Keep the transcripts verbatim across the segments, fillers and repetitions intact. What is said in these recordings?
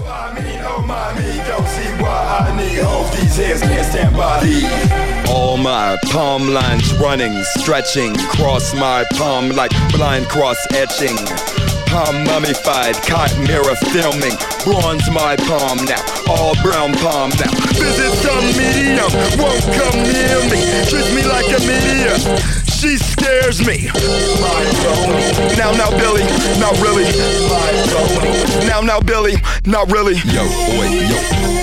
I mean, oh my, me, don't see why I need hope. These hands can't stand by thee. All my palm lines running, stretching, cross my palm like blind cross etching. Palm mummified, caught mirror filming, bronze my palm now, all brown palm now. Visit some medium, won't come near me, treats me like a meteor, she scares me. My phony. Now, now, Billy, not really. My phony. Now, now, Billy, not really. Yo, boy, yo.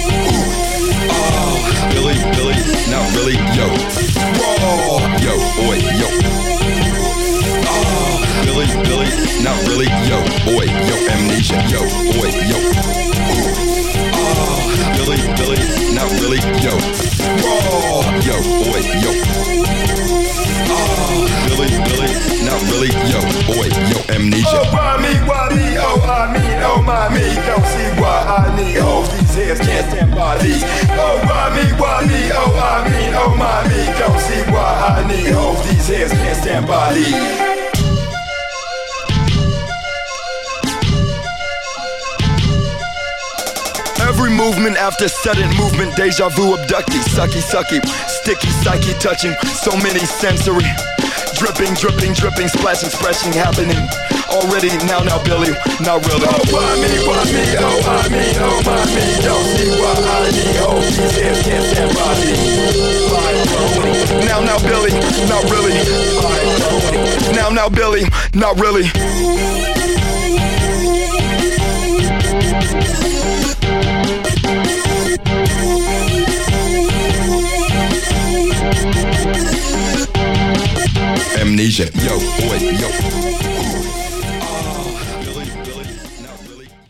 Oh, Billy, Billy, not really. Yo, oh, yo, boy, yo. Oh, Billy, Billy, not really. Yo, boy, yo, amnesia. Yo, boy, yo. Oh, Billy, Billy, not really. Yo, oh, yo, boy, yo. Oh, Billy, Billy, not really. Yo, boy, yo, amnesia. Oh, why me, why me, oh, I mean, oh, my, me, don't see why I need hope. These hands can't stand by thee. Oh, why me, why me, oh, I mean, oh, my, me, don't see why I need hope. These hands can't stand by thee. Every movement after sudden movement, deja vu abductee, sucky, sucky, sticky, psyche touching, so many sensory, dripping, dripping, dripping, splashing, splashing, happening. Already, now, now, Billy, not really. Oh, why me, why me, oh, I mean, oh, my, me, don't see why I need hope. These hands can't stand by thee. My phony. Now, now, Billy, not really. My phony. Now, now, Billy, not really. Amnesia, yo, boy, yo.